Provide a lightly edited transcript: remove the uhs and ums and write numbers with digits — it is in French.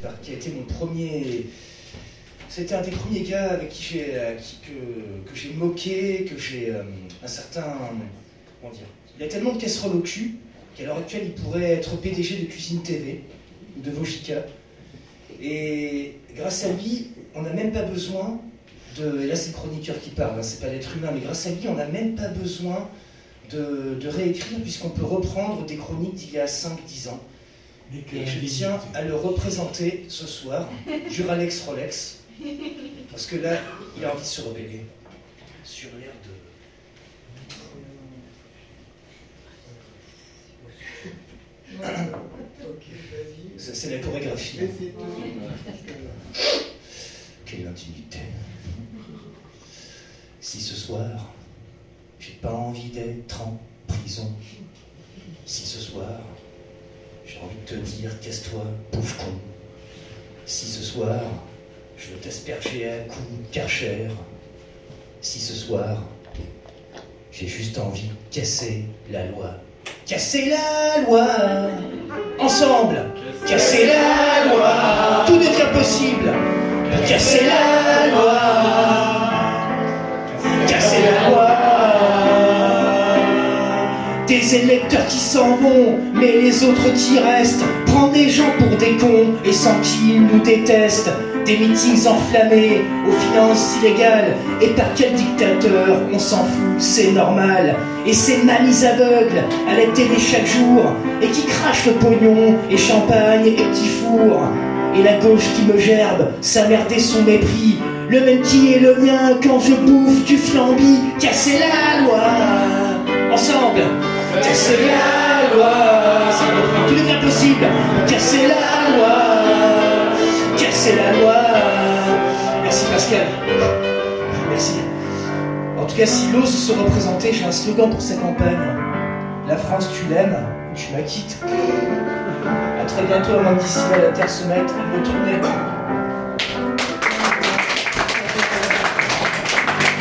qui a été mon premier... C'était un des premiers gars avec que j'ai moqué, que j'ai un certain... Comment dire? Il a tellement de casseroles au cul qu'à l'heure actuelle, il pourrait être PDG de Cuisine TV ou de Vojika. Et grâce à lui, on n'a même pas besoin de... Et là, c'est le chroniqueur qui parle, hein, c'est pas l'être humain, mais grâce à lui, on n'a même pas besoin de réécrire, puisqu'on peut reprendre des chroniques d'il y a 5-10 ans. Et je tiens à le représenter ce soir, Duralex Rolex, parce que là, il a envie de se rebeller sur l'air de... C'est la chorégraphie. Quelle intimité. Si ce soir, j'ai pas envie d'être en prison. Si ce soir, j'ai envie de te dire casse-toi, pauvre con. Si ce soir, je veux t'asperger à coups de Karcher. Si ce soir, j'ai juste envie de casser la loi. Casser la loi, ensemble. Casser la loi, tout devient possible. Casser la loi, casser la loi. Des électeurs qui s'en vont, mais les autres qui restent. Prendre des gens pour des cons et sans qu'ils nous détestent. Des meetings enflammés aux finances illégales. Et par quel dictateur, on s'en fout, c'est normal. Et ces mamies aveugles à la télé chaque jour. Et qui crachent le pognon et champagne et petits fours. Et la gauche qui me gerbe, sa merde et son mépris. Le même qui est le mien quand je bouffe du flambi. Casser la loi, ensemble. Casser la loi, tout devient possible. Casser la loi, casser la loi. Merci Pascal. Merci. En tout cas, s'il ose se représenter, j'ai un slogan pour sa campagne. La France, tu l'aimes, tu la quittes. A très bientôt, avant que d'ici là la terre se mette, me tourner.